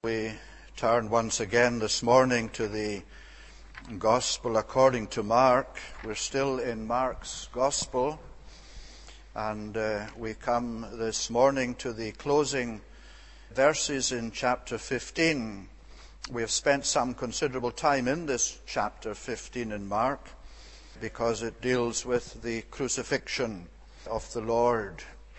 We turn once again this morning to the Gospel according to Mark. We're still in Mark's Gospel, and we come this morning to the closing verses in chapter 15. We have spent some considerable time in this chapter 15 in Mark because it deals with the crucifixion of the Lord,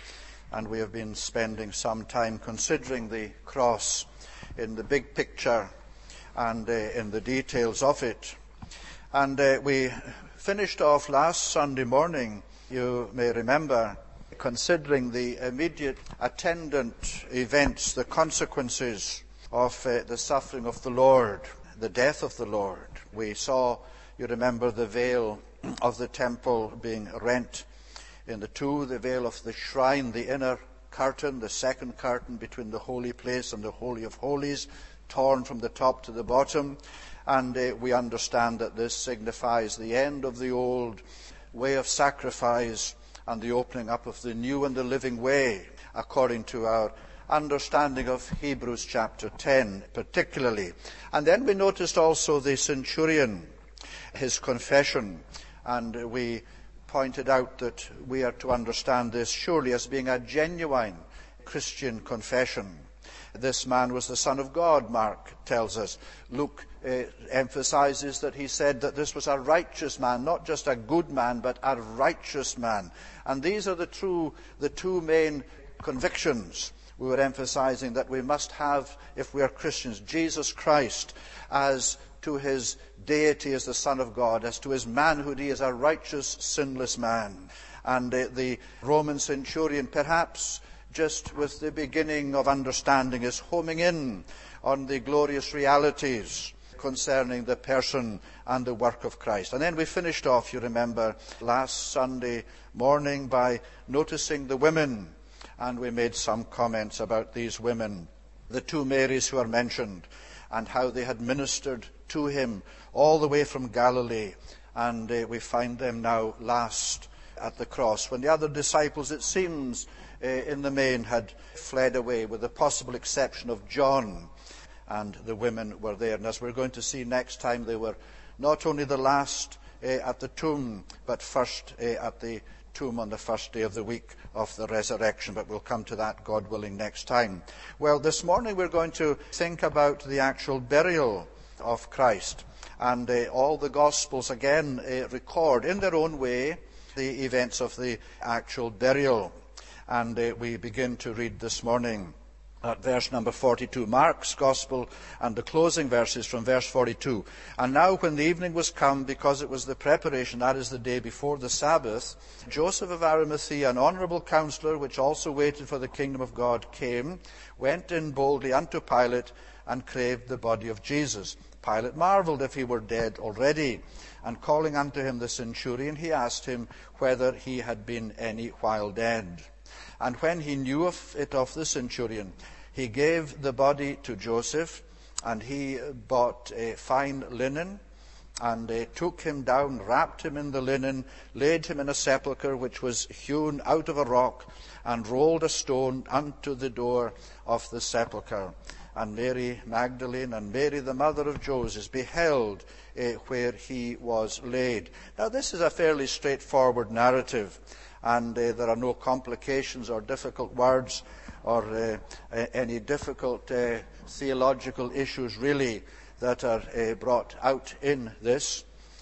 and we have been spending some time considering the cross in the big picture and in the details of it. And we finished off last Sunday morning, you may remember, considering the immediate attendant events, the consequences of the suffering of the Lord, the death of the Lord. We saw, you remember, the veil of the temple being rent in the two, the veil of the shrine, the inner curtain, the second curtain between the holy place and the Holy of Holies, torn from the top to the bottom. And we understand that this signifies the end of the old way of sacrifice and the opening up of the new and the living way, according to our understanding of Hebrews chapter 10 particularly. And then we noticed also the centurion, his confession, and we pointed out that we are to understand this surely as being a genuine Christian confession. This man was the Son of God, Mark tells us. Luke emphasizes that he said that this was a righteous man, not just a good man, but a righteous man. And these are the two main convictions we were emphasizing that we must have if we are Christians. Jesus Christ as to his deity as the Son of God, as to his manhood, he is a righteous, sinless man. And the Roman centurion, perhaps just with the beginning of understanding, is homing in on the glorious realities concerning the person and the work of Christ. And then we finished off, you remember, last Sunday morning by noticing the women, and we made some comments about these women, the two Marys who are mentioned, and how they had ministered to him all the way from Galilee. And we find them now last at the cross, when the other disciples, it seems, in the main had fled away, with the possible exception of John. And the women were there. And as we're going to see next time, they were not only the last at the tomb, but first at the tomb on the first day of the week of the resurrection. But we'll come to that, God willing, next time. Well, this morning we're going to think about the actual burial of Christ. And all the Gospels again record in their own way the events of the actual burial. And we begin to read this morning at verse number 42, Mark's Gospel, and the closing verses from verse 42. And now when the evening was come, because it was the preparation, that is the day before the Sabbath, Joseph of Arimathea, an honourable counsellor, which also waited for the kingdom of God, came, went in boldly unto Pilate, and craved the body of Jesus. Pilate marvelled if he were dead already, and calling unto him the centurion, he asked him whether he had been any while dead. And when he knew of it of the centurion, he gave the body to Joseph, and he bought a fine linen, and took him down, wrapped him in the linen, laid him in a sepulchre which was hewn out of a rock, and rolled a stone unto the door of the sepulchre. And Mary Magdalene and Mary the mother of Joseph beheld where he was laid. Now this is a fairly straightforward narrative, and there are no complications or difficult words or any difficult theological issues really that are brought out in this.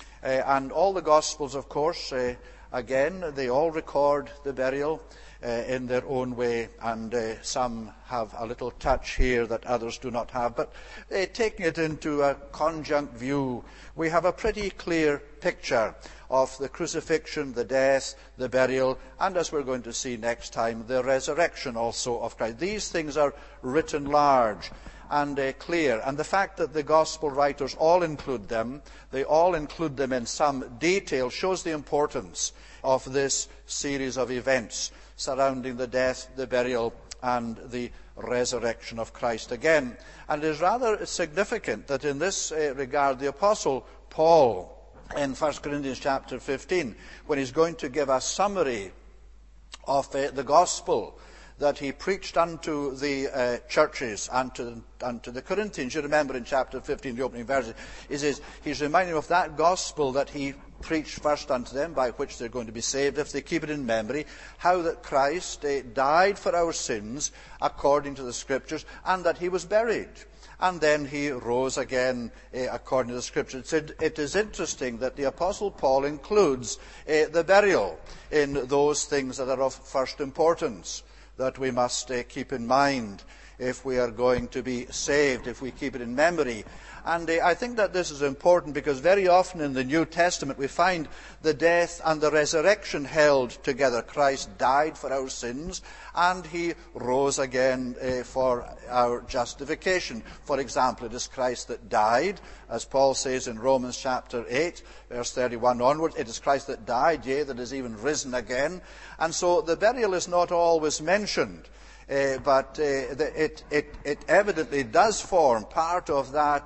And all the Gospels, of course, again, they all record the burial in their own way, and some have a little touch here that others do not have. But taking it into a conjunct view, we have a pretty clear picture of the crucifixion, the death, the burial, and as we're going to see next time, the resurrection also of Christ. These things are written large and clear. And the fact that the Gospel writers all include them, they all include them in some detail, shows the importance of this series of events surrounding the death, the burial, and the resurrection of Christ again. And it is rather significant that in this regard, the Apostle Paul, in 1 Corinthians chapter 15, when he's going to give a summary of the Gospel, that he preached unto the churches and to the Corinthians. You remember in chapter 15, the opening verses, he's reminding them of that gospel that he preached first unto them, by which they're going to be saved if they keep it in memory, how that Christ died for our sins according to the Scriptures, and that he was buried. And then he rose again according to the Scriptures. It is interesting that the Apostle Paul includes the burial in those things that are of first importance, that we must keep in mind if we are going to be saved, if we keep it in memory. And I think that this is important because very often in the New Testament we find the death and the resurrection held together. Christ died for our sins and he rose again for our justification. For example, it is Christ that died, as Paul says in Romans chapter 8, verse 31 onwards. It is Christ that died, yea, that is even risen again. And so the burial is not always mentioned. But it evidently does form part of that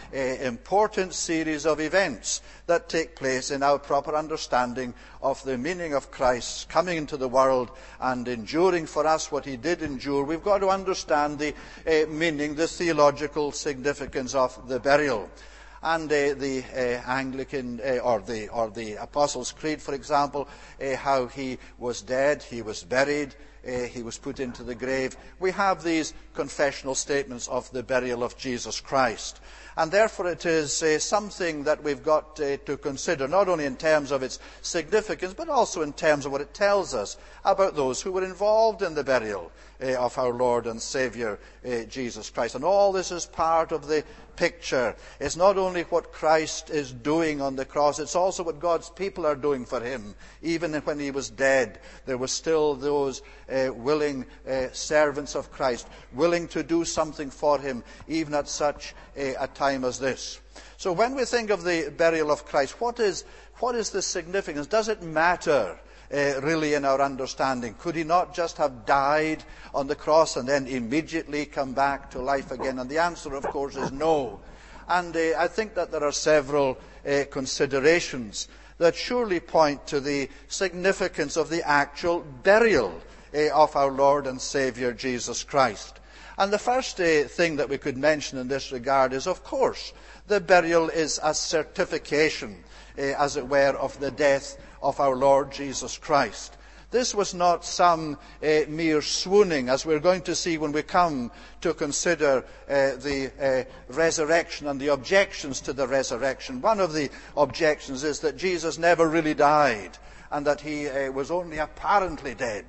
important series of events that take place in our proper understanding of the meaning of Christ's coming into the world and enduring for us what he did endure. We've got to understand the meaning, the theological significance of the burial. And the Anglican or the Apostles' Creed, for example, how he was dead, he was buried, he was put into the grave. We have these confessional statements of the burial of Jesus Christ. And therefore it is something that we've got to consider, not only in terms of its significance, but also in terms of what it tells us about those who were involved in the burial of our Lord and Saviour, Jesus Christ. And all this is part of the picture. It's not only what Christ is doing on the cross, it's also what God's people are doing for him. Even when he was dead, there were still those willing servants of Christ, willing to do something for him, even at such a time as this. So when we think of the burial of Christ, what is the significance? Does it matter really in our understanding? Could he not just have died on the cross and then immediately come back to life again? And the answer, of course, is no. And I think that there are several considerations that surely point to the significance of the actual burial of our Lord and Saviour Jesus Christ. And the first thing that we could mention in this regard is, of course, the burial is a certification, as it were, of the death of our Lord Jesus Christ. This was not some mere swooning, as we're going to see when we come to consider the resurrection and the objections to the resurrection. One of the objections is that Jesus never really died and that he was only apparently dead,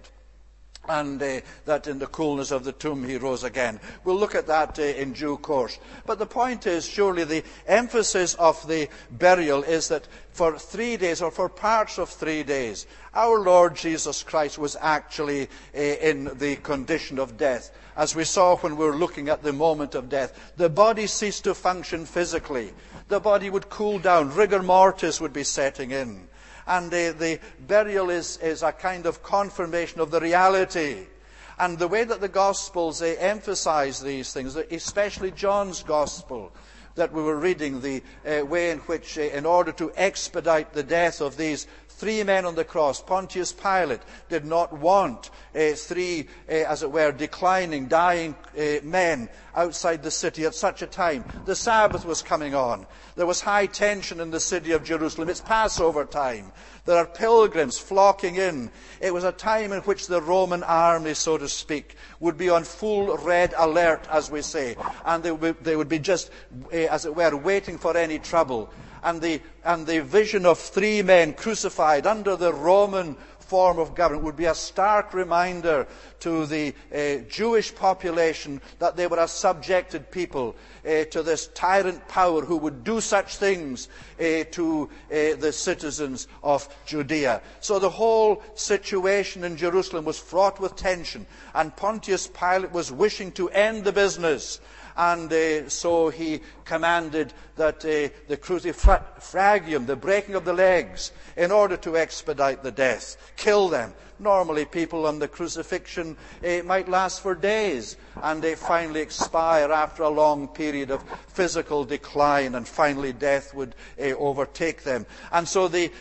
and that in the coolness of the tomb he rose again. We'll look at that in due course. But the point is, surely the emphasis of the burial is that for 3 days, or for parts of 3 days, our Lord Jesus Christ was actually in the condition of death. As we saw when we were looking at the moment of death, the body ceased to function physically. The body would cool down. Rigor mortis would be setting in. And the burial is a kind of confirmation of the reality. And the way that the Gospels emphasize these things, especially John's Gospel that we were reading, the way in which, in order to expedite the death of these 3 men on the cross, Pontius Pilate did not want 3, as it were, declining, dying men outside the city at such a time. The Sabbath was coming on. There was high tension in the city of Jerusalem. It's Passover time. There are pilgrims flocking in. It was a time in which the Roman army, so to speak, would be on full red alert, as we say. And they would be just, as it were, waiting for any trouble. And the vision of 3 men crucified under the Roman form of government would be a stark reminder to the Jewish population that they were a subjected people to this tyrant power who would do such things to the citizens of Judea. So the whole situation in Jerusalem was fraught with tension, and Pontius Pilate was wishing to end the business And so he commanded that the crucifragium, the breaking of the legs, in order to expedite the death, kill them. Normally people on the crucifixion might last for days, and they finally expire after a long period of physical decline, and finally death would overtake them. And so the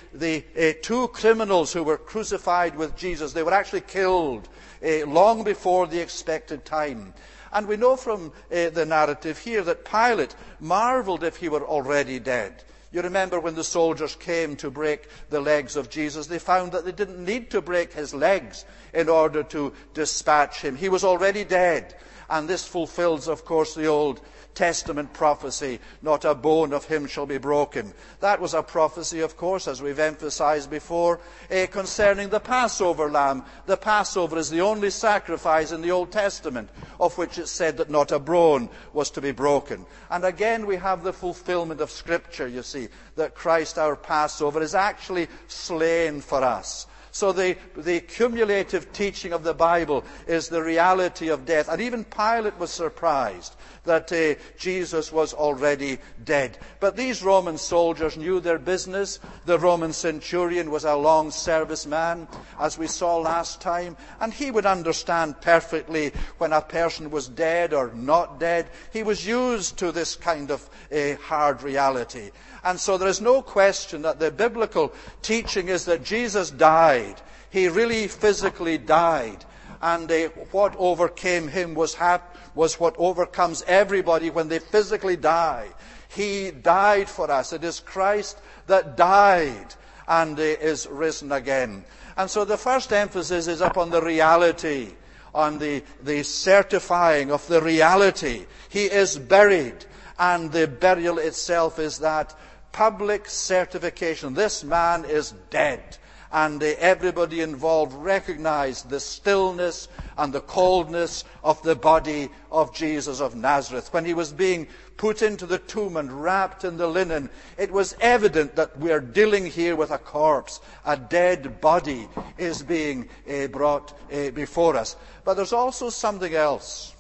two criminals who were crucified with Jesus, they were actually killed long before the expected time. And we know from the narrative here that Pilate marveled if he were already dead. You remember when the soldiers came to break the legs of Jesus, they found that they didn't need to break his legs in order to dispatch him. He was already dead. And this fulfills, of course, the Old Testament prophecy, not a bone of him shall be broken. That was a prophecy, of course, as we've emphasized before, concerning the Passover lamb. The Passover is the only sacrifice in the Old Testament of which it said that not a bone was to be broken. And again we have the fulfillment of Scripture, you see, that Christ our Passover is actually slain for us. So the cumulative teaching of the Bible is the reality of death. And even Pilate was surprised that Jesus was already dead. But these Roman soldiers knew their business. The Roman centurion was a long service man, as we saw last time, and he would understand perfectly when a person was dead or not dead. He was used to this kind of hard reality. And so there is no question that the biblical teaching is that Jesus died. He really physically died. And what overcame him was what overcomes everybody when they physically die. He died for us. It is Christ that died and is risen again. And so the first emphasis is upon the reality, on the certifying of the reality. He is buried, and the burial itself is that public certification. This man is dead. And everybody involved recognized the stillness and the coldness of the body of Jesus of Nazareth. When he was being put into the tomb and wrapped in the linen, it was evident that we are dealing here with a corpse. A dead body is being brought before us. But there's also something else.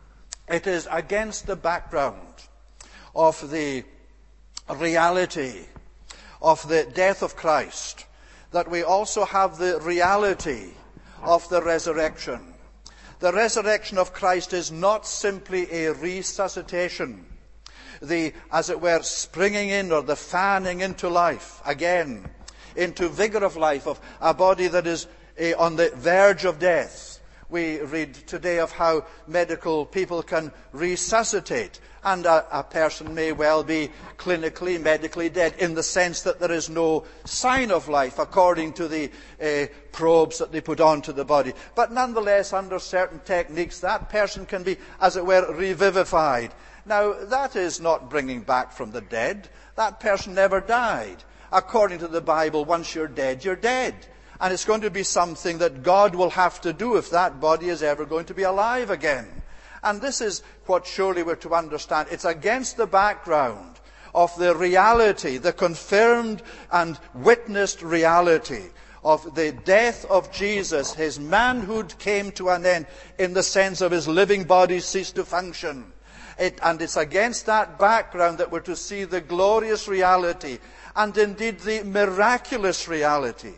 It is against the background of the reality of the death of Christ that we also have the reality of the resurrection. The resurrection of Christ is not simply a resuscitation, the, as it were, springing in or the fanning into life again, into vigor of life, of a body that is on the verge of death. We read today of how medical people can resuscitate, and a person may well be clinically, medically dead in the sense that there is no sign of life according to the probes that they put onto the body. But nonetheless, under certain techniques, that person can be, as it were, revivified. Now, that is not bringing back from the dead. That person never died. According to the Bible, once you're dead, you're dead. And it's going to be something that God will have to do if that body is ever going to be alive again. And this is what surely we're to understand. It's against the background of the reality, the confirmed and witnessed reality of the death of Jesus. His manhood came to an end in the sense of his living body ceased to function. And it's against that background that we're to see the glorious reality and indeed the miraculous reality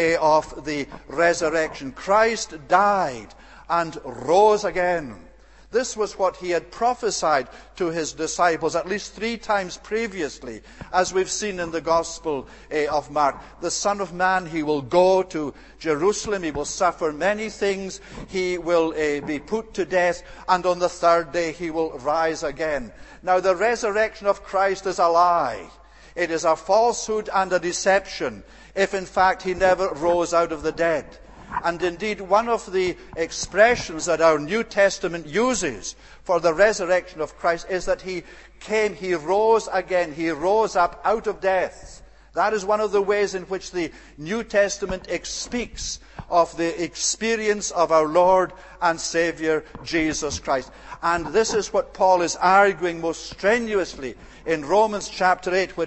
of the resurrection. Christ died and rose again. This was what he had prophesied to his disciples at least 3 times previously, as we've seen in the Gospel of Mark. The Son of Man, he will go to Jerusalem, he will suffer many things, he will be put to death, and on the 3rd day he will rise again. Now, the resurrection of Christ is a lie. It is a falsehood and a deception, if in fact he never rose out of the dead. And indeed, one of the expressions that our New Testament uses for the resurrection of Christ is that he came, he rose again, he rose up out of death. That is one of the ways in which the New Testament speaks of the experience of our Lord and Savior Jesus Christ. And this is what Paul is arguing most strenuously in Romans chapter 8, where he is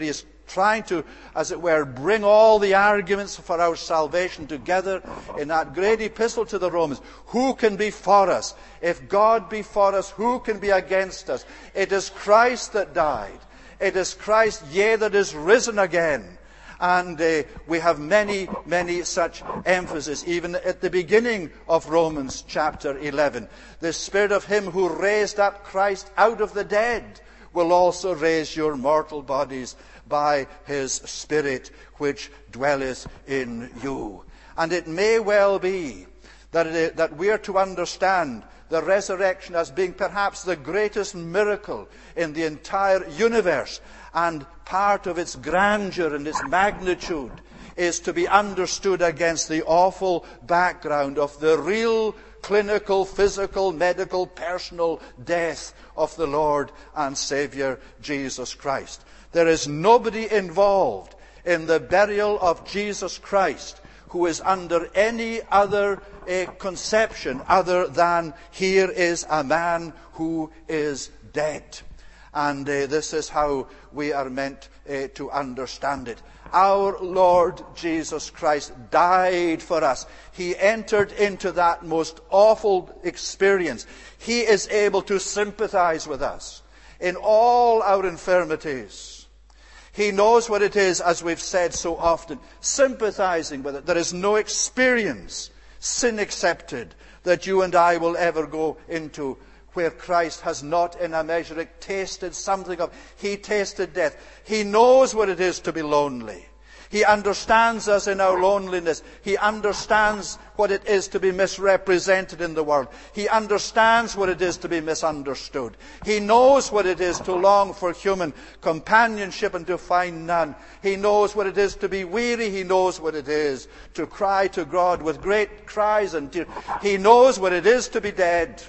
trying to, as it were, bring all the arguments for our salvation together in that great epistle to the Romans. Who can be for us? If God be for us, who can be against us? It is Christ that died. It is Christ, yea, that is risen again. And we have many, many such emphasis, even at the beginning of Romans chapter 11. The Spirit of him who raised up Christ out of the dead will also raise your mortal bodies by his Spirit which dwelleth in you. And it may well be that we are to understand the resurrection as being perhaps the greatest miracle in the entire universe, and part of its grandeur and its magnitude is to be understood against the awful background of the real clinical, physical, medical, personal death of the Lord and Savior Jesus Christ. There is nobody involved in the burial of Jesus Christ who is under any other conception other than here is a man who is dead. And this is how we are meant to understand it. Our Lord Jesus Christ died for us. He entered into that most awful experience. He is able to sympathize with us in all our infirmities. He knows what it is, as we've said so often, sympathizing with it. There is no experience, sin accepted, that you and I will ever go into where Christ has not in a measure tasted something of. He tasted death. He knows what it is to be lonely. He understands us in our loneliness. He understands what it is to be misrepresented in the world. He understands what it is to be misunderstood. He knows what it is to long for human companionship and to find none. He knows what it is to be weary. He knows what it is to cry to God with great cries and tears. He knows what it is to be dead.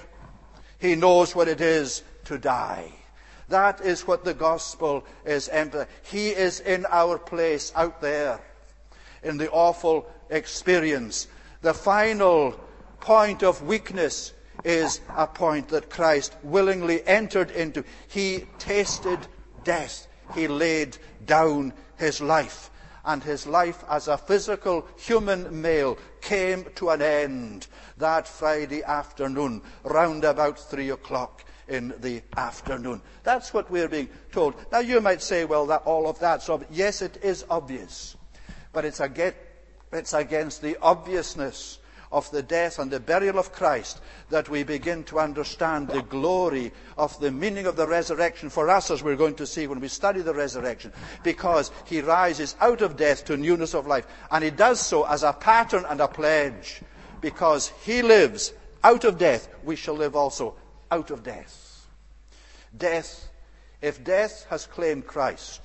He knows what it is to die. That is what the gospel is emphasizing. He is in our place out there in the awful experience. The final point of weakness is a point that Christ willingly entered into. He tasted death. He laid down his life. And his life as a physical human male came to an end that Friday afternoon, round about 3:00 in the afternoon. That's what we're being told. Now you might say, well, all of that's obvious. Yes, it is obvious. But it's against the obviousness of the death and the burial of Christ that we begin to understand the glory of the meaning of the resurrection for us, as we're going to see when we study the resurrection, because he rises out of death to newness of life. And he does so as a pattern and a pledge. Because he lives out of death, we shall live also out of death. Death, if death has claimed Christ,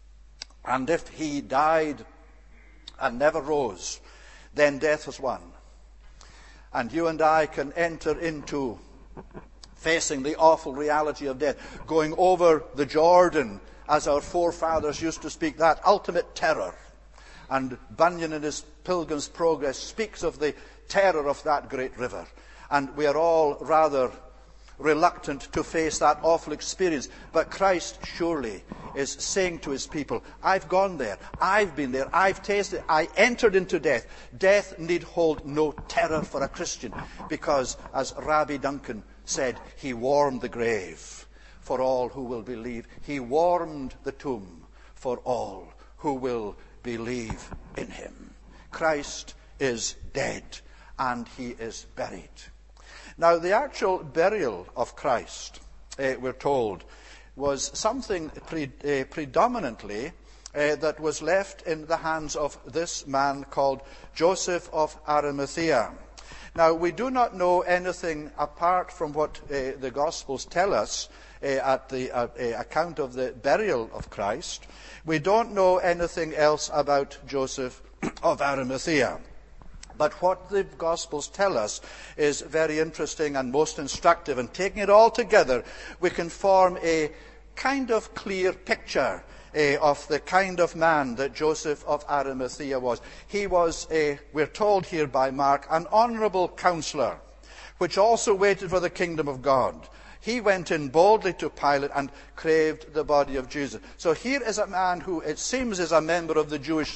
and if he died and never rose, then death has won. And you and I can enter into facing the awful reality of death, going over the Jordan, as our forefathers used to speak, that ultimate terror. And Bunyan in his Pilgrim's Progress speaks of the terror of that great river. And we are all rather reluctant to face that awful experience. But Christ surely is saying to his people, I've gone there, I've been there, I've tasted, I entered into death. Death need hold no terror for a Christian, because, as Rabbi Duncan said, he warmed the grave for all who will believe. He warmed the tomb for all who will believe in him. Christ is dead, and he is buried. Now, the actual burial of Christ, we're told, was something predominantly that was left in the hands of this man called Joseph of Arimathea. Now, we do not know anything apart from what the Gospels tell us at the account of the burial of Christ. We don't know anything else about Joseph of Arimathea. But what the Gospels tell us is very interesting and most instructive. And taking it all together, we can form a kind of clear picture of the kind of man that Joseph of Arimathea was. He was, we're told here by Mark, an honourable counsellor, which also waited for the kingdom of God. He went in boldly to Pilate and craved the body of Jesus. So here is a man who, it seems, is a member of the Jewish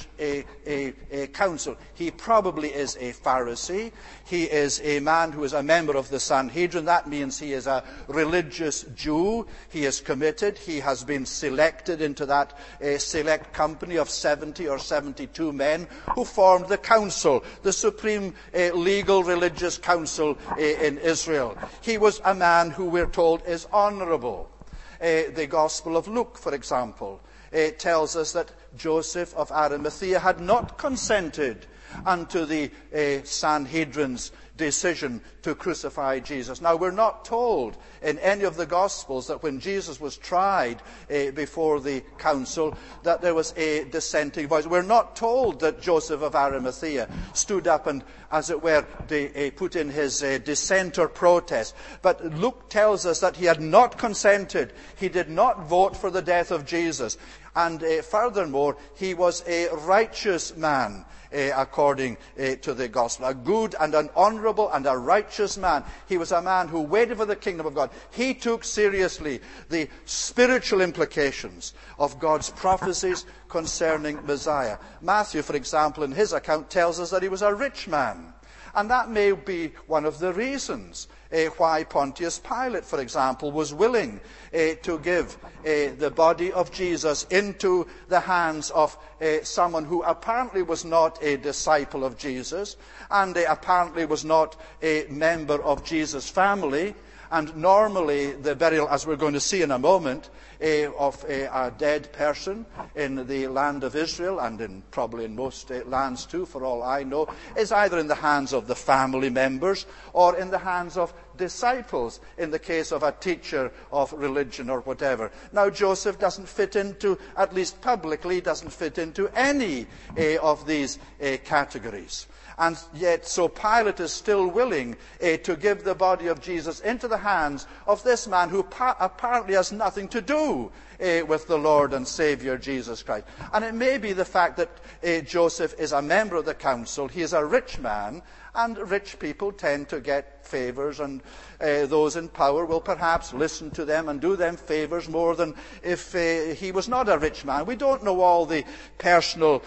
council. He probably is a Pharisee. He is a man who is a member of the Sanhedrin. That means he is a religious Jew. He is committed. He has been selected into that select company of 70 or 72 men who formed the council, the supreme legal religious council in Israel. He was a man who, we're told, is honorable. The Gospel of Luke, for example, tells us that Joseph of Arimathea had not consented unto the Sanhedrin's decision to crucify Jesus. Now, we're not told in any of the Gospels that when Jesus was tried before the council that there was a dissenting voice. We're not told that Joseph of Arimathea stood up and, as it were, put in his dissent or protest. But Luke tells us that he had not consented. He did not vote for the death of Jesus. And furthermore, he was a righteous man, according to the gospel. A good and an honorable and a righteous man. He was a man who waited for the kingdom of God. He took seriously the spiritual implications of God's prophecies concerning Messiah. Matthew, for example, in his account tells us that he was a rich man. And that may be one of the reasons why Pontius Pilate, for example, was willing to give the body of Jesus into the hands of someone who apparently was not a disciple of Jesus and apparently was not a member of Jesus' family. And normally the burial, as we're going to see in a moment, of a dead person in the land of Israel, and probably in most lands too, for all I know, is either in the hands of the family members or in the hands of disciples, in the case of a teacher of religion or whatever. Now, Joseph doesn't fit into, at least publicly, doesn't fit into any of these categories. And yet, so Pilate is still willing to give the body of Jesus into the hands of this man who apparently has nothing to do with the Lord and Savior Jesus Christ. And it may be the fact that Joseph is a member of the council. He is a rich man, and rich people tend to get favors, and those in power will perhaps listen to them and do them favors more than if he was not a rich man. We don't know all the personal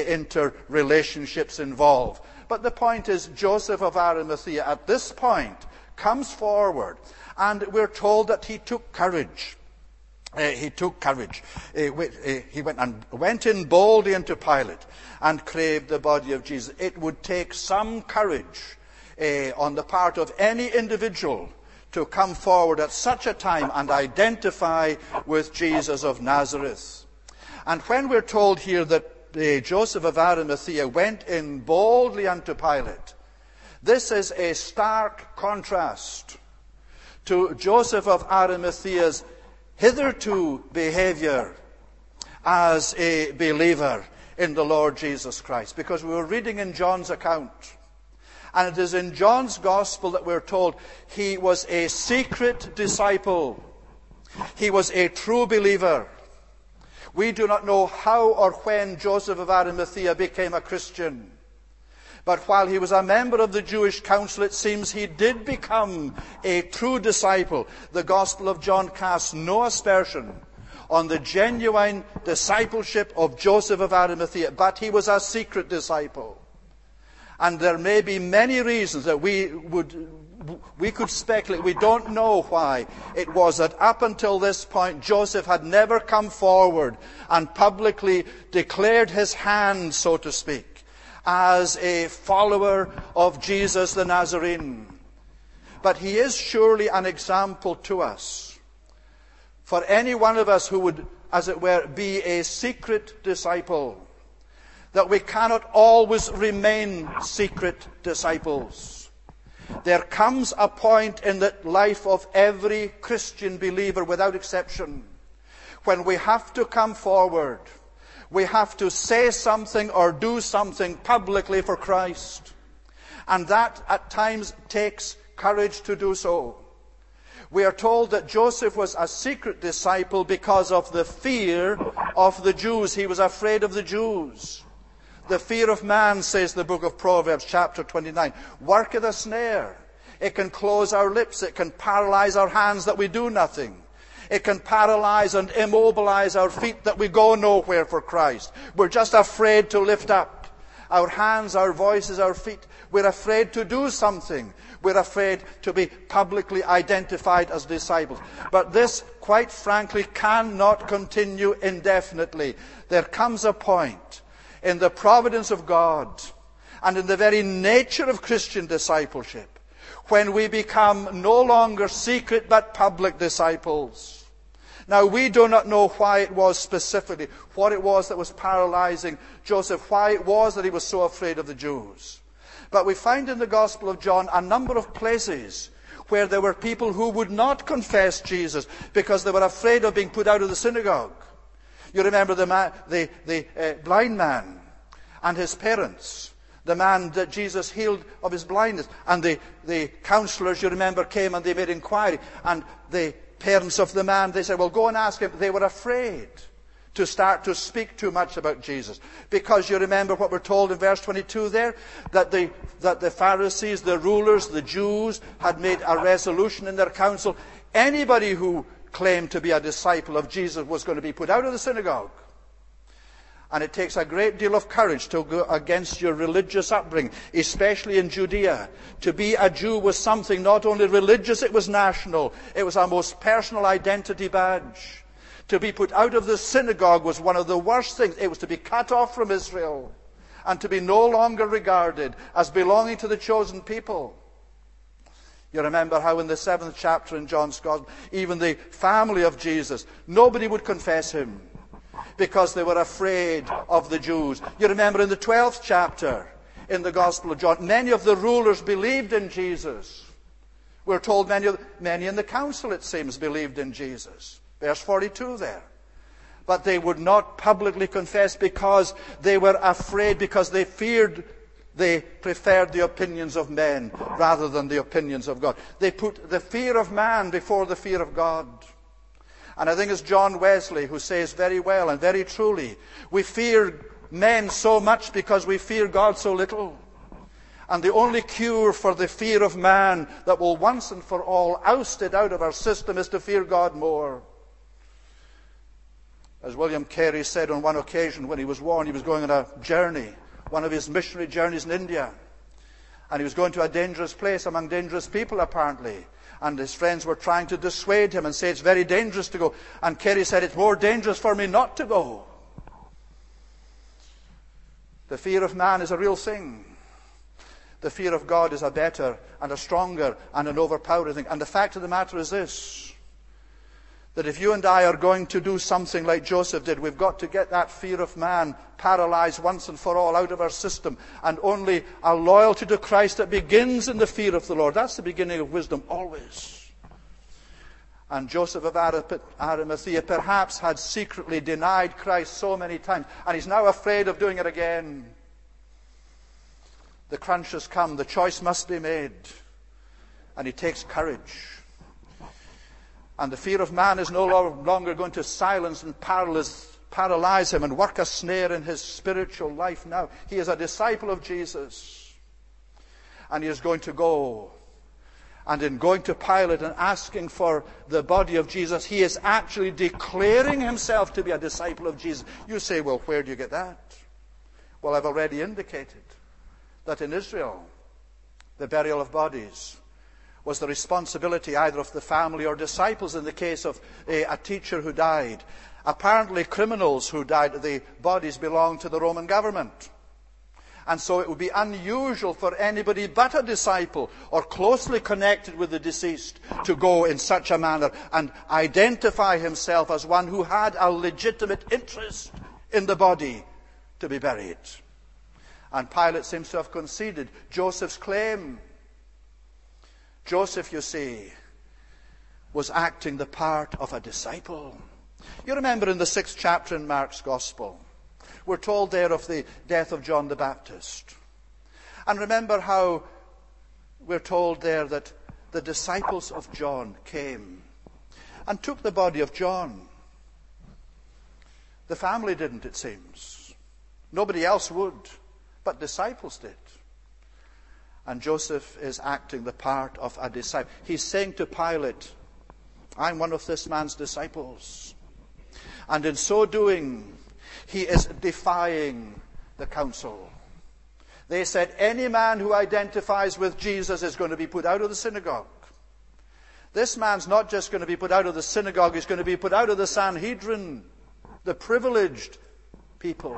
interrelationships involved. But the point is, Joseph of Arimathea at this point comes forward, and we're told that he took courage. He took courage. He went in boldly into Pilate and craved the body of Jesus. It would take some courage on the part of any individual to come forward at such a time and identify with Jesus of Nazareth. And when we're told here that Joseph of Arimathea went in boldly unto Pilate, this is a stark contrast to Joseph of Arimathea's hitherto behavior as a believer in the Lord Jesus Christ. Because we were reading in John's account, and it is in John's gospel that we're told he was a secret disciple. He was a true believer. We do not know how or when Joseph of Arimathea became a Christian. But while he was a member of the Jewish council, it seems he did become a true disciple. The Gospel of John casts no aspersion on the genuine discipleship of Joseph of Arimathea, but he was a secret disciple. And there may be many reasons that we could speculate. We don't know why it was that up until this point, Joseph had never come forward and publicly declared his hand, so to speak, as a follower of Jesus the Nazarene. But he is surely an example to us, for any one of us who would, as it were, be a secret disciple, that we cannot always remain secret disciples. There comes a point in the life of every Christian believer, without exception, when we have to come forward. We have to say something or do something publicly for Christ. And that at times takes courage to do so. We are told that Joseph was a secret disciple because of the fear of the Jews. He was afraid of the Jews. The fear of man, says the book of Proverbs, chapter 29, worketh a snare. It can close our lips. It can paralyze our hands that we do nothing. It can paralyze and immobilize our feet that we go nowhere for Christ. We're just afraid to lift up our hands, our voices, our feet. We're afraid to do something. We're afraid to be publicly identified as disciples. But this, quite frankly, cannot continue indefinitely. There comes a point in the providence of God and in the very nature of Christian discipleship when we become no longer secret but public disciples. Now, we do not know why it was specifically, what it was that was paralyzing Joseph, why it was that he was so afraid of the Jews. But we find in the Gospel of John a number of places where there were people who would not confess Jesus because they were afraid of being put out of the synagogue. You remember the blind man and his parents. The man that Jesus healed of his blindness. And the counselors, you remember, came and they made inquiry. And the parents of the man, they said, well, go and ask him. They were afraid to start to speak too much about Jesus. Because you remember what we're told in verse 22 there? That the Pharisees, the rulers, the Jews had made a resolution in their council. Anybody who claimed to be a disciple of Jesus was going to be put out of the synagogue. And it takes a great deal of courage to go against your religious upbringing, especially in Judea. To be a Jew was something not only religious, it was national. It was a most personal identity badge. To be put out of the synagogue was one of the worst things. It was to be cut off from Israel and to be no longer regarded as belonging to the chosen people. You remember how in the 7th chapter in John's Gospel, even the family of Jesus, nobody would confess him, because they were afraid of the Jews. You remember in the 12th chapter in the Gospel of John, many of the rulers believed in Jesus. We're told many in the council, it seems, believed in Jesus. Verse 42 there. But they would not publicly confess because they were afraid, because they feared, they preferred the opinions of men rather than the opinions of God. They put the fear of man before the fear of God. And I think it's John Wesley who says very well and very truly, we fear men so much because we fear God so little. And the only cure for the fear of man that will once and for all oust it out of our system is to fear God more. As William Carey said on one occasion when he was warned, he was going on a journey, one of his missionary journeys in India. And he was going to a dangerous place among dangerous people apparently. And his friends were trying to dissuade him and say it's very dangerous to go. And Carey said, it's more dangerous for me not to go. The fear of man is a real thing. The fear of God is a better and a stronger and an overpowering thing. And the fact of the matter is this, that if you and I are going to do something like Joseph did, we've got to get that fear of man paralyzed once and for all out of our system. And only a loyalty to Christ that begins in the fear of the Lord. That's the beginning of wisdom, always. And Joseph of Arimathea perhaps had secretly denied Christ so many times. And he's now afraid of doing it again. The crunch has come. The choice must be made. And he takes courage. And the fear of man is no longer going to silence and paralyze him and work a snare in his spiritual life now. He is a disciple of Jesus. And he is going to go. And in going to Pilate and asking for the body of Jesus, he is actually declaring himself to be a disciple of Jesus. You say, well, where do you get that? Well, I've already indicated that in Israel, the burial of bodies was the responsibility either of the family or disciples in the case of a teacher who died. Apparently criminals who died, the bodies belonged to the Roman government. And so it would be unusual for anybody but a disciple or closely connected with the deceased to go in such a manner and identify himself as one who had a legitimate interest in the body to be buried. And Pilate seems to have conceded Joseph's claim. Joseph, you see, was acting the part of a disciple. You remember in the 6th chapter in Mark's Gospel, we're told there of the death of John the Baptist. And remember how we're told there that the disciples of John came and took the body of John. The family didn't, it seems. Nobody else would, but disciples did. And Joseph is acting the part of a disciple. He's saying to Pilate, I'm one of this man's disciples. And in so doing, he is defying the council. They said any man who identifies with Jesus is going to be put out of the synagogue. This man's not just going to be put out of the synagogue, he's going to be put out of the Sanhedrin, the privileged people.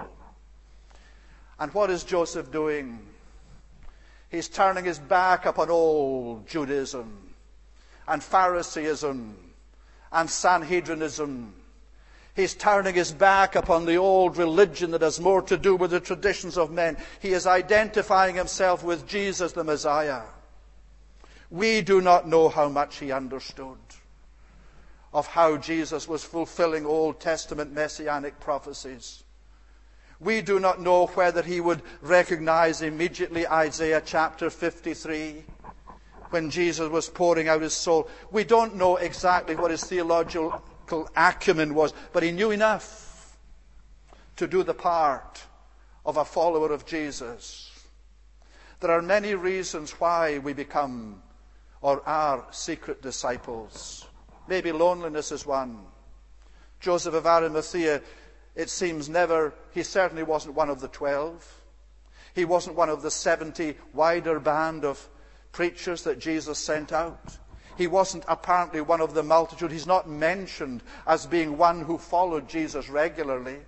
And what is Joseph doing? He's turning his back upon old Judaism and Phariseeism and Sanhedrinism. He's turning his back upon the old religion that has more to do with the traditions of men. He is identifying himself with Jesus the Messiah. We do not know how much he understood of how Jesus was fulfilling Old Testament messianic prophecies. We do not know whether he would recognize immediately Isaiah chapter 53 when Jesus was pouring out his soul. We don't know exactly what his theological acumen was, but he knew enough to do the part of a follower of Jesus. There are many reasons why we become or are secret disciples. Maybe loneliness is one. Joseph of Arimathea, it seems he certainly wasn't one of the 12. He wasn't one of the 70 wider band of preachers that Jesus sent out. He wasn't apparently one of the multitude. He's not mentioned as being one who followed Jesus regularly.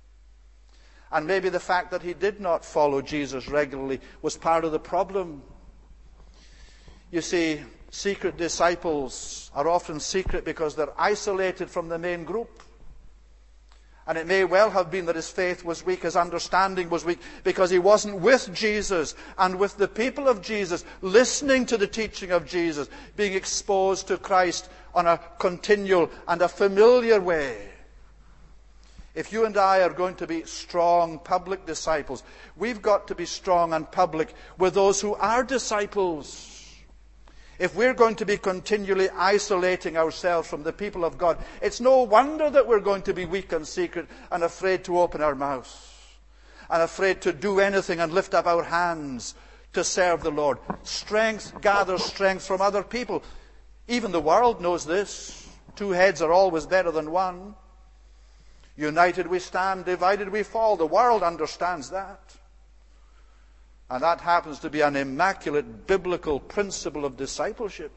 And maybe the fact that he did not follow Jesus regularly was part of the problem. You see, secret disciples are often secret because they're isolated from the main group. And it may well have been that his faith was weak, his understanding was weak, because he wasn't with Jesus and with the people of Jesus, listening to the teaching of Jesus, being exposed to Christ on a continual and a familiar way. If you and I are going to be strong public disciples, we've got to be strong and public with those who are disciples. If we're going to be continually isolating ourselves from the people of God, it's no wonder that we're going to be weak and secret and afraid to open our mouths and afraid to do anything and lift up our hands to serve the Lord. Strength gathers strength from other people. Even the world knows this. 2 heads are always better than one. United we stand, divided we fall. The world understands that. And that happens to be an immaculate biblical principle of discipleship.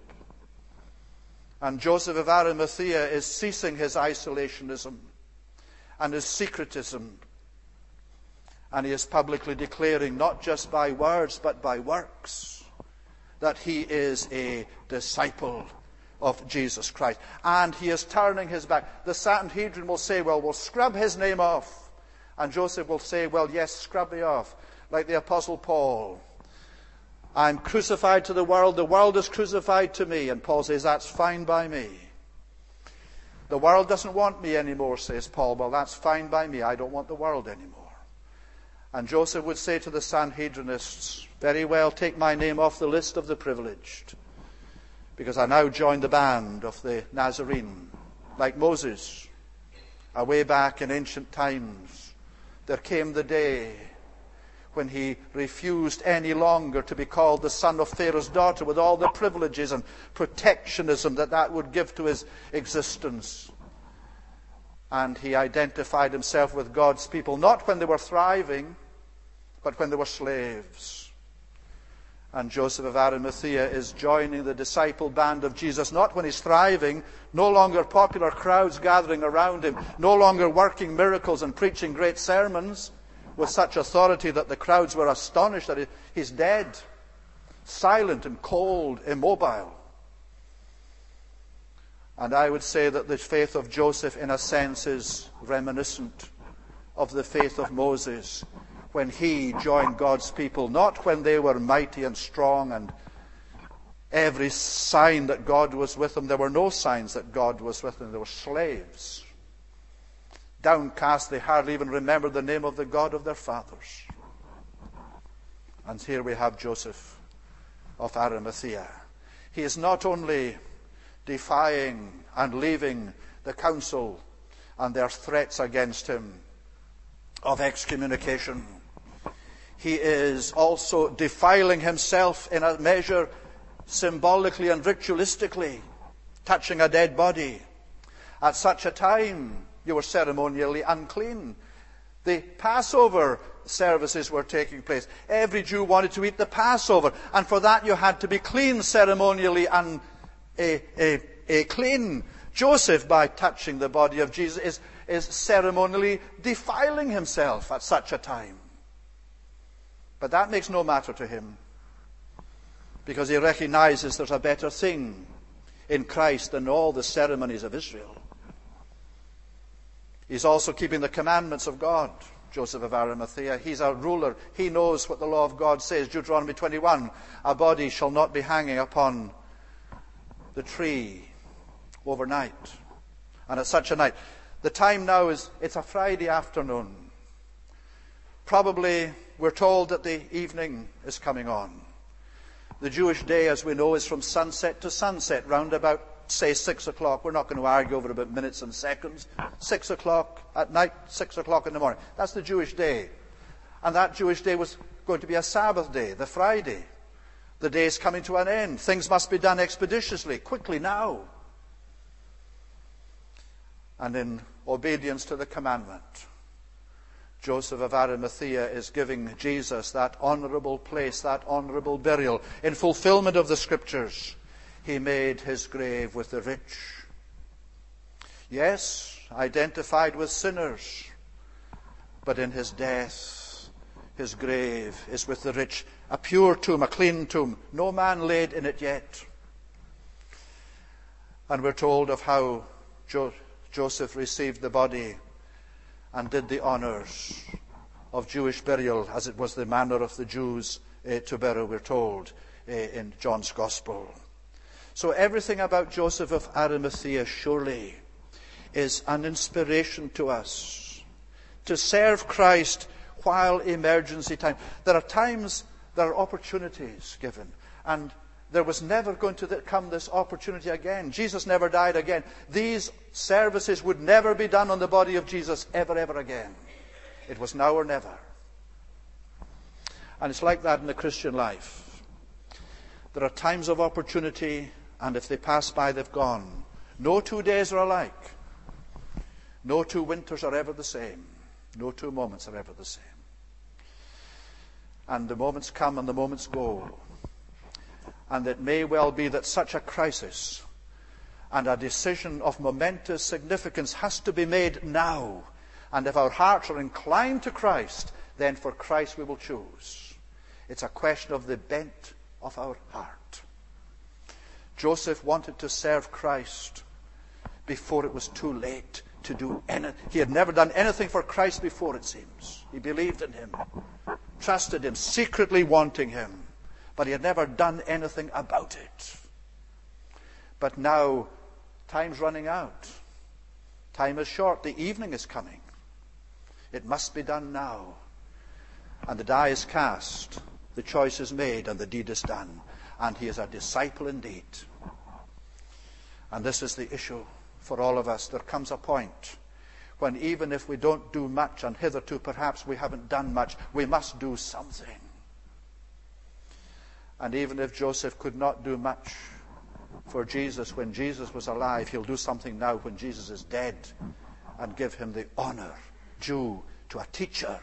And Joseph of Arimathea is ceasing his isolationism and his secretism. And he is publicly declaring, not just by words, but by works, that he is a disciple of Jesus Christ. And he is turning his back. The Sanhedrin will say, well, we'll scrub his name off. And Joseph will say, well, yes, scrub me off. Like the Apostle Paul. I'm crucified to the world is crucified to me. And Paul says, that's fine by me. The world doesn't want me anymore, says Paul. Well, that's fine by me. I don't want the world anymore. And Joseph would say to the Sanhedrinists, very well, take my name off the list of the privileged, because I now join the band of the Nazarene. Like Moses, away back in ancient times, there came the day when he refused any longer to be called the son of Pharaoh's daughter, with all the privileges and protectionism that would give to his existence. And he identified himself with God's people, not when they were thriving, but when they were slaves. And Joseph of Arimathea is joining the disciple band of Jesus, not when he's thriving, no longer popular crowds gathering around him, no longer working miracles and preaching great sermons, with such authority that the crowds were astonished that he's dead, silent and cold, immobile. And I would say that the faith of Joseph, in a sense, is reminiscent of the faith of Moses when he joined God's people, not when they were mighty and strong and every sign that God was with them. There were no signs that God was with them. They were slaves. Downcast, they hardly even remembered the name of the God of their fathers. And here we have Joseph of Arimathea. He is not only defying and leaving the council and their threats against him of excommunication, He is also defiling himself in a measure symbolically and ritualistically, touching a dead body. At such a time, you were ceremonially unclean. The Passover services were taking place. Every Jew wanted to eat the Passover, and for that you had to be clean, ceremonially clean. Joseph, by touching the body of Jesus, is ceremonially defiling himself at such a time. But that makes no matter to him, because he recognizes there's a better thing in Christ than all the ceremonies of Israel. He's also keeping the commandments of God, Joseph of Arimathea. He's a ruler. He knows what the law of God says. Deuteronomy 21, a body shall not be hanging upon the tree overnight. And at such a night, the time now it's a Friday afternoon. Probably we're told that the evening is coming on. The Jewish day, as we know, is from sunset to sunset, round about, say, 6 o'clock. We're not going to argue over about minutes and seconds. 6 o'clock at night, 6 o'clock in the morning. That's the Jewish day. And that Jewish day was going to be a Sabbath day, the Friday. The day is coming to an end. Things must be done expeditiously, quickly now. And in obedience to the commandment, Joseph of Arimathea is giving Jesus that honorable place, that honorable burial. In fulfillment of the Scriptures, he made his grave with the rich. Yes, identified with sinners, but in his death, his grave is with the rich. A pure tomb, a clean tomb, no man laid in it yet. And we're told of how Joseph received the body and did the honors of Jewish burial, as it was the manner of the Jews to bury, we're told, in John's Gospel. So everything about Joseph of Arimathea surely is an inspiration to us to serve Christ while emergency time. There are times, there are opportunities given, and there was never going to come this opportunity again. Jesus never died again. These services would never be done on the body of Jesus ever again. It was now or never. And it's like that in the Christian life. There are times of opportunity, and if they pass by, they've gone. No 2 days are alike. No 2 winters are ever the same. No 2 moments are ever the same. And the moments come and the moments go. And it may well be that such a crisis and a decision of momentous significance has to be made now. And if our hearts are inclined to Christ, then for Christ we will choose. It's a question of the bent of our heart. Joseph wanted to serve Christ before it was too late to do anything. He had never done anything for Christ before, it seems. He believed in him, trusted him, secretly wanting him. But he had never done anything about it. But now, time's running out. Time is short. The evening is coming. It must be done now. And the die is cast. The choice is made and the deed is done. And he is a disciple indeed. And this is the issue for all of us. There comes a point when even if we don't do much, and hitherto perhaps we haven't done much, we must do something. And even if Joseph could not do much for Jesus when Jesus was alive, he'll do something now when Jesus is dead and give him the honor due to a teacher,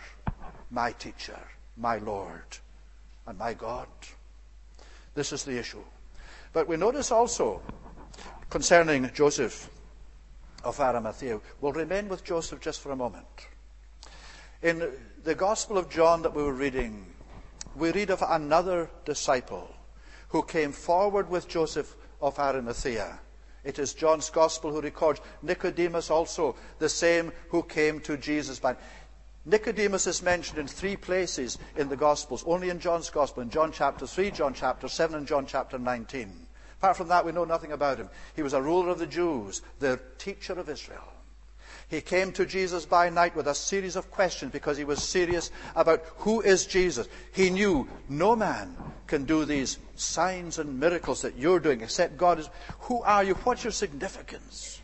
my Lord, and my God. This is the issue. But we notice also, concerning Joseph of Arimathea, we'll remain with Joseph just for a moment. In the Gospel of John that we were reading, we read of another disciple who came forward with Joseph of Arimathea. It is John's Gospel who records Nicodemus also, the same who came to Jesus. Nicodemus is mentioned in 3 places in the Gospels, only in John's Gospel, in John chapter 3, John chapter 7, and John chapter 19. Apart from that, we know nothing about him. He was a ruler of the Jews, the teacher of Israel. He came to Jesus by night with a series of questions because he was serious about who is Jesus. He knew no man can do these signs and miracles that you're doing except God is. Who are you? What's your significance?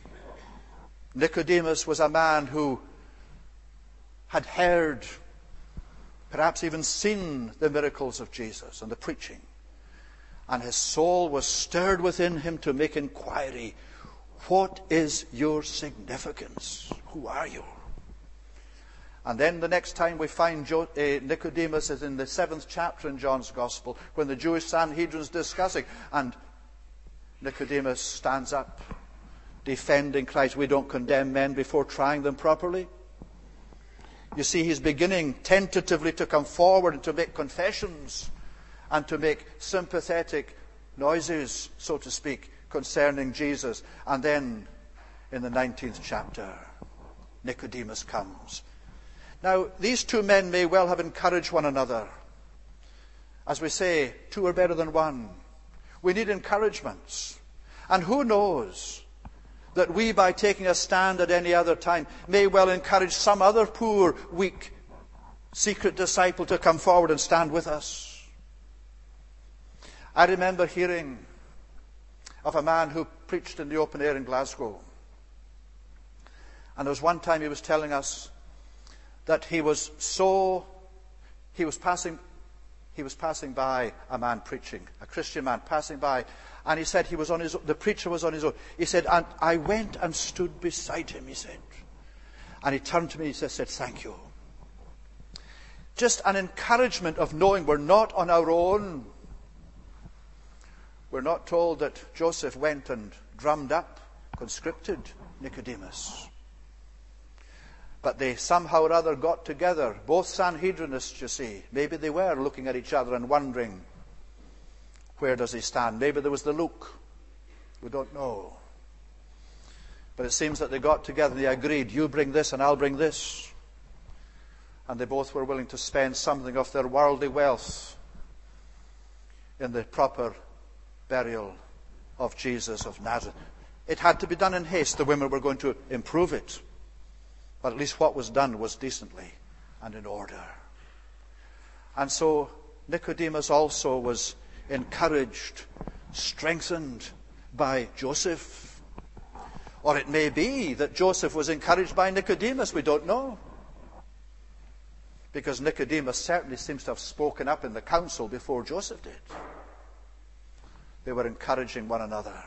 Nicodemus was a man who had heard perhaps even seen the miracles of Jesus and the preaching. And his soul was stirred within him to make inquiry. What is your significance? Who are you? And then the next time we find Nicodemus is in the 7th chapter in John's Gospel, when the Jewish Sanhedrin is discussing, and Nicodemus stands up defending Christ. We don't condemn men before trying them properly. You see, he's beginning tentatively to come forward and to make confessions and to make sympathetic noises, so to speak, concerning Jesus. And then in the 19th chapter, Nicodemus comes. Now, these two men may well have encouraged one another. As we say, two are better than one. We need encouragements. And who knows that we, by taking a stand at any other time, may well encourage some other poor, weak, secret disciple to come forward and stand with us. I remember hearing of a man who preached in the open air in Glasgow. And there was one time he was telling us that he was passing by a man preaching, a Christian man passing by, and he said the preacher was on his own. He said, and I went and stood beside him, he said. And he turned to me, he said, thank you. Just an encouragement of knowing we're not on our own. We're not told that Joseph went and drummed up, conscripted Nicodemus. But they somehow or other got together, both Sanhedrinists, you see. Maybe they were looking at each other and wondering, where does he stand? Maybe there was the look. We don't know. But it seems that they got together and they agreed, you bring this and I'll bring this. And they both were willing to spend something of their worldly wealth in the proper burial of Jesus of Nazareth. It had to be done in haste. The women were going to improve it. But at least what was done was decently and in order. And so Nicodemus also was encouraged, strengthened by Joseph. Or it may be that Joseph was encouraged by Nicodemus. We don't know. Because Nicodemus certainly seems to have spoken up in the council before Joseph did. They were encouraging one another.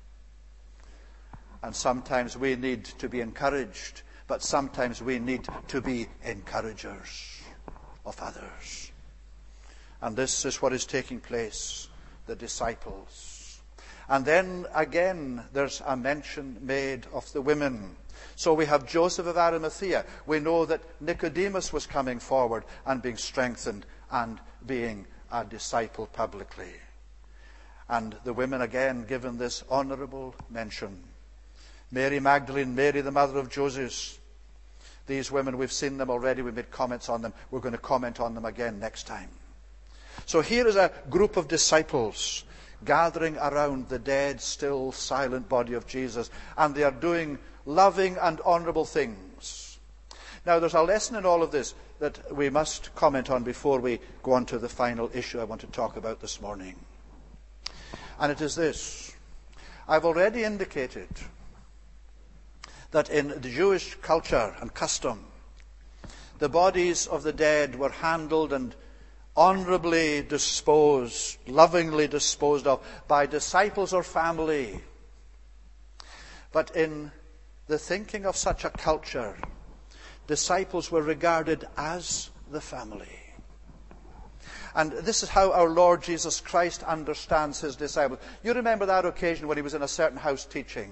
And sometimes we need to be encouraged. But sometimes we need to be encouragers of others. And this is what is taking place, the disciples. And then again, there's a mention made of the women. So we have Joseph of Arimathea. We know that Nicodemus was coming forward and being strengthened and being a disciple publicly. And the women again given this honorable mention. Mary Magdalene, Mary the mother of Joseph. These women, we've seen them already. We made comments on them. We're going to comment on them again next time. So here is a group of disciples gathering around the dead, still, silent body of Jesus. And they are doing loving and honorable things. Now, there's a lesson in all of this that we must comment on before we go on to the final issue I want to talk about this morning. And it is this. I've already indicated that in the Jewish culture and custom, the bodies of the dead were handled and honorably disposed, lovingly disposed of by disciples or family. But in the thinking of such a culture, disciples were regarded as the family. And this is how our Lord Jesus Christ understands his disciples. You remember that occasion when he was in a certain house teaching.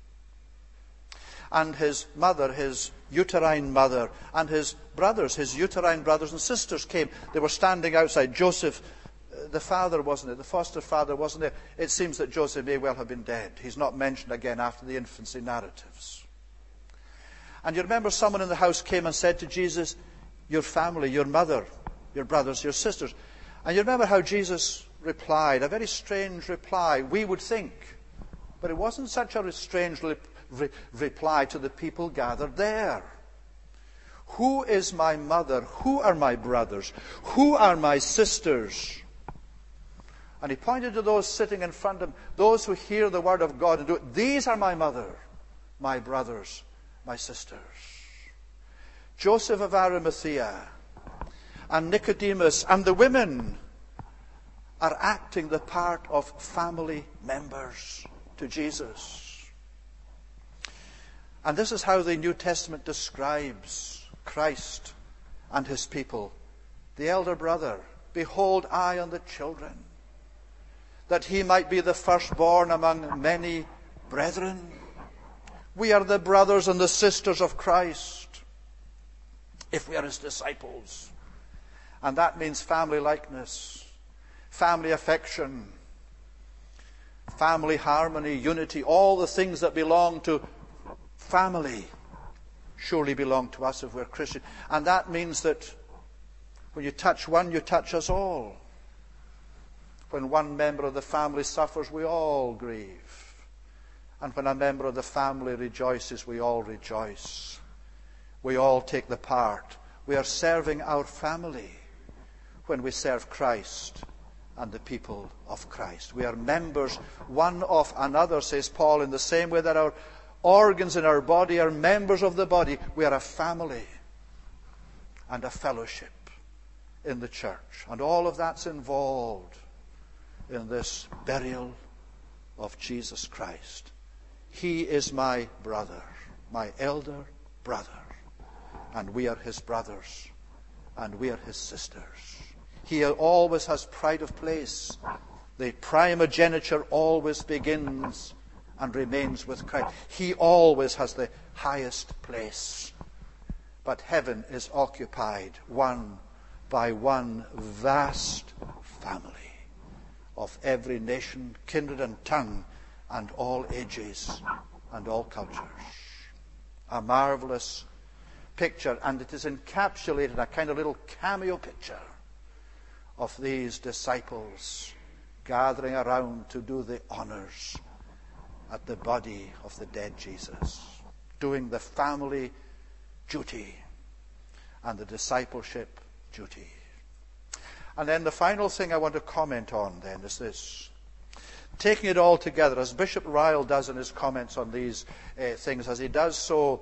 And his mother, his uterine mother, and his brothers, his uterine brothers and sisters came. They were standing outside. Joseph, the father wasn't there, the foster father wasn't there. It seems that Joseph may well have been dead. He's not mentioned again after the infancy narratives. And you remember someone in the house came and said to Jesus, your family, your mother, your brothers, your sisters. And you remember how Jesus replied, a very strange reply, we would think. But it wasn't such a strange reply to the people gathered there. Who is my mother? Who are my brothers? Who are my sisters? And he pointed to those sitting in front of him, those who hear the word of God and do it. These are my mother, my brothers, my sisters. Joseph of Arimathea, and Nicodemus and the women are acting the part of family members to Jesus. And this is how the New Testament describes Christ and his people. The elder brother, behold, I and the children, that he might be the firstborn among many brethren. We are the brothers and the sisters of Christ, if we are his disciples. And that means family likeness, family affection, family harmony, unity, all the things that belong to family surely belong to us if we're Christian. And that means that when you touch one, you touch us all. When one member of the family suffers, we all grieve. And when a member of the family rejoices, we all rejoice. We all take the part. We are serving our family when we serve Christ and the people of Christ. We are members one of another, says Paul, in the same way that our organs in our body are members of the body. We are a family and a fellowship in the church. And all of that's involved in this burial of Jesus Christ. He is my brother, my elder brother, and we are his brothers, and we are his sisters. He always has pride of place. The primogeniture always begins and remains with Christ. He always has the highest place. But heaven is occupied one by one vast family of every nation, kindred and tongue, and all ages and all cultures. A marvelous picture, and it is encapsulated in a kind of little cameo picture of these disciples gathering around to do the honors at the body of the dead Jesus, doing the family duty and the discipleship duty. And then the final thing I want to comment on then is this. Taking it all together, as Bishop Ryle does in his comments on these things, as he does so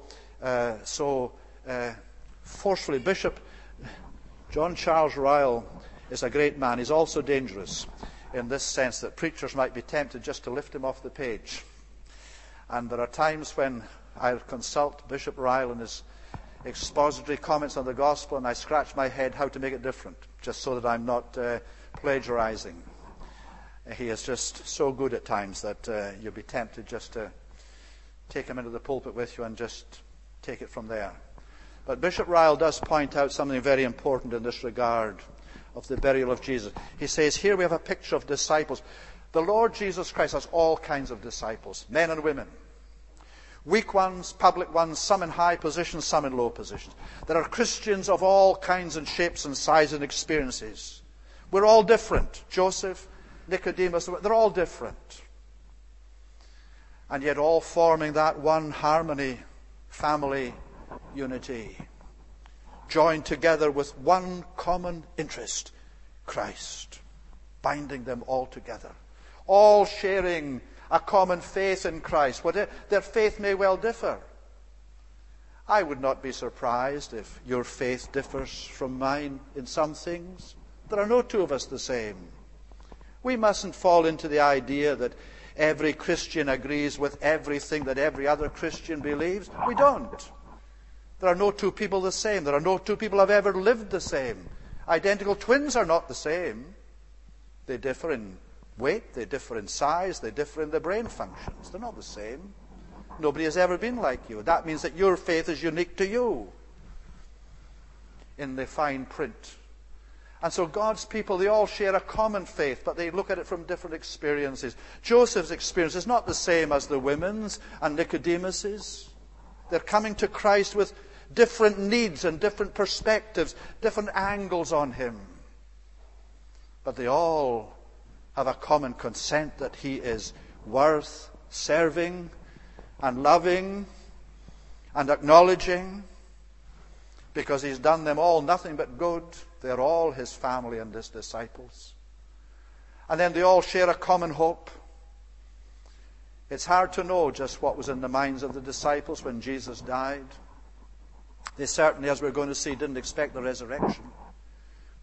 forcefully. Bishop John Charles Ryle is a great man. He's also dangerous in this sense that preachers might be tempted just to lift him off the page. And there are times when I consult Bishop Ryle in his expository comments on the gospel, and I scratch my head how to make it different, just so that I'm not plagiarizing. He is just so good at times that you'll be tempted just to take him into the pulpit with you and just take it from there. But Bishop Ryle does point out something very important in this regard of the burial of Jesus. He says, here we have a picture of disciples. The Lord Jesus Christ has all kinds of disciples, men and women. Weak ones, public ones, some in high positions, some in low positions. There are Christians of all kinds and shapes and sizes and experiences. We're all different. Joseph, Nicodemus, they're all different. And yet all forming that one harmony, family unity, joined together with one common interest, Christ, binding them all together. All sharing a common faith in Christ. Whatever their faith may well differ. I would not be surprised if your faith differs from mine in some things. There are no two of us the same. We mustn't fall into the idea that every Christian agrees with everything that every other Christian believes. We don't. There are no two people the same. There are no two people who have ever lived the same. Identical twins are not the same. They differ in weight, they differ in size, they differ in their brain functions. They're not the same. Nobody has ever been like you. That means that your faith is unique to you in the fine print. And so God's people, they all share a common faith, but they look at it from different experiences. Joseph's experience is not the same as the women's and Nicodemus's. They're coming to Christ with different needs and different perspectives, different angles on him. But they all have a common consent that he is worth serving and loving and acknowledging, because he's done them all nothing but good. They're all his family and his disciples. And then they all share a common hope. It's hard to know just what was in the minds of the disciples when Jesus died. They certainly, as we're going to see, didn't expect the resurrection.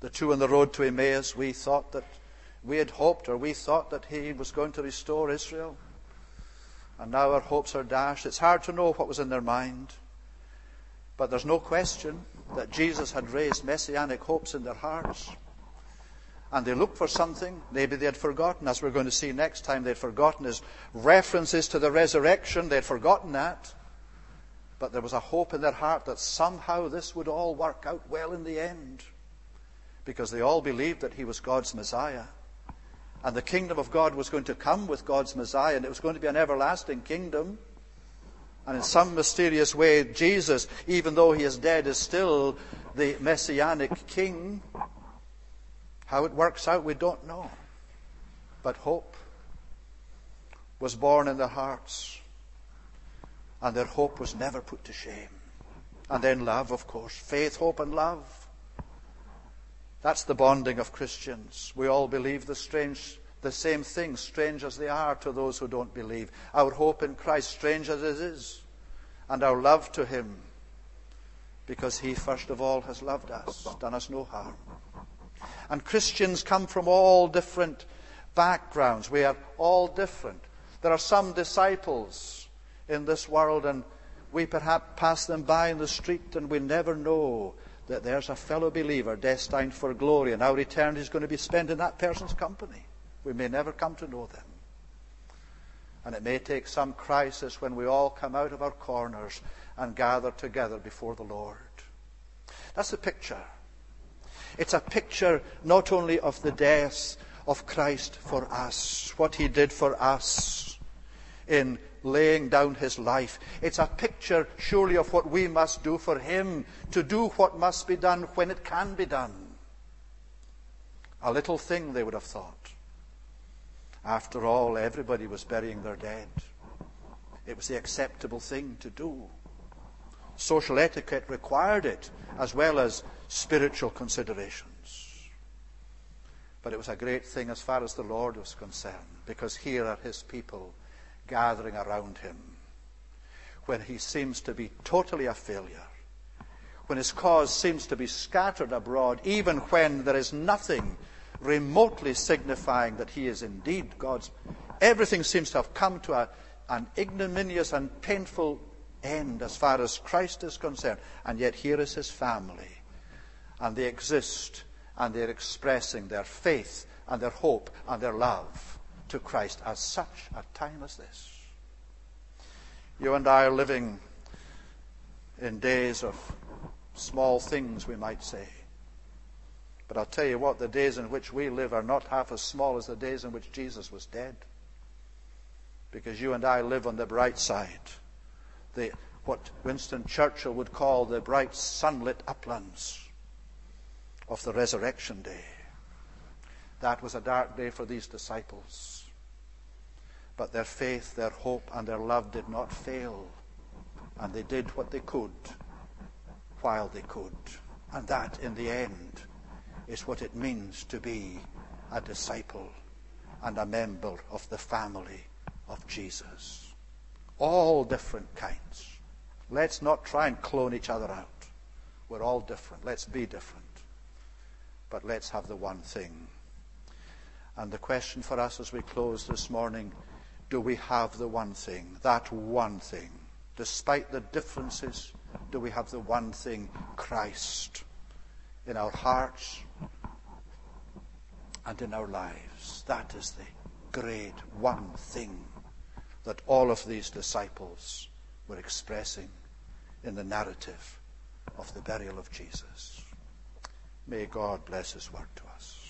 The two on the road to Emmaus, we had hoped, or we thought that he was going to restore Israel. And now our hopes are dashed. It's hard to know what was in their mind. But there's no question that Jesus had raised messianic hopes in their hearts. And they looked for something. Maybe they had forgotten, as we're going to see next time, they'd forgotten his references to the resurrection. They'd forgotten that. But there was a hope in their heart that somehow this would all work out well in the end. Because they all believed that he was God's Messiah. And the kingdom of God was going to come with God's Messiah, and it was going to be an everlasting kingdom. And in some mysterious way, Jesus, even though he is dead, is still the messianic king. How it works out, we don't know. But hope was born in their hearts. And their hope was never put to shame. And then love, of course. Faith, hope, and love. That's the bonding of Christians. We all believe the same things, strange as they are to those who don't believe. Our hope in Christ, strange as it is. And our love to him, because he first of all has loved us, done us no harm. And Christians come from all different backgrounds. We are all different. There are some disciples in this world, and we perhaps pass them by in the street, and we never know that there's a fellow believer destined for glory, and our eternity is going to be spent in that person's company. We may never come to know them. And it may take some crisis when we all come out of our corners and gather together before the Lord. That's the picture. It's a picture not only of the death of Christ for us, what he did for us in laying down his life. It's a picture surely of what we must do for him, to do what must be done when it can be done. A little thing, they would have thought. After all, everybody was burying their dead. It was the acceptable thing to do. Social etiquette required it, as well as spiritual considerations. But it was a great thing as far as the Lord was concerned, because here are his people gathering around him when he seems to be totally a failure, when his cause seems to be scattered abroad, even when there is nothing remotely signifying that he is indeed God's. Everything seems to have come to an ignominious and painful end as far as Christ is concerned. And yet here is his family, and they exist, and they're expressing their faith and their hope and their love to Christ at such a time as this. You and I are living in days of small things, we might say. But I'll tell you what, the days in which we live are not half as small as the days in which Jesus was dead. Because you and I live on the bright side. What Winston Churchill would call the bright sunlit uplands of the resurrection day. That was a dark day for these disciples. But their faith, their hope, and their love did not fail. And they did what they could while they could. And that, in the end, is what it means to be a disciple and a member of the family of Jesus. All different kinds. Let's not try and clone each other out. We're all different. Let's be different. But let's have the one thing. And the question for us as we close this morning, do we have the one thing? That one thing. Despite the differences, do we have the one thing, Christ, in our hearts and in our lives? That is the great one thing that all of these disciples were expressing in the narrative of the burial of Jesus. May God bless his word to us.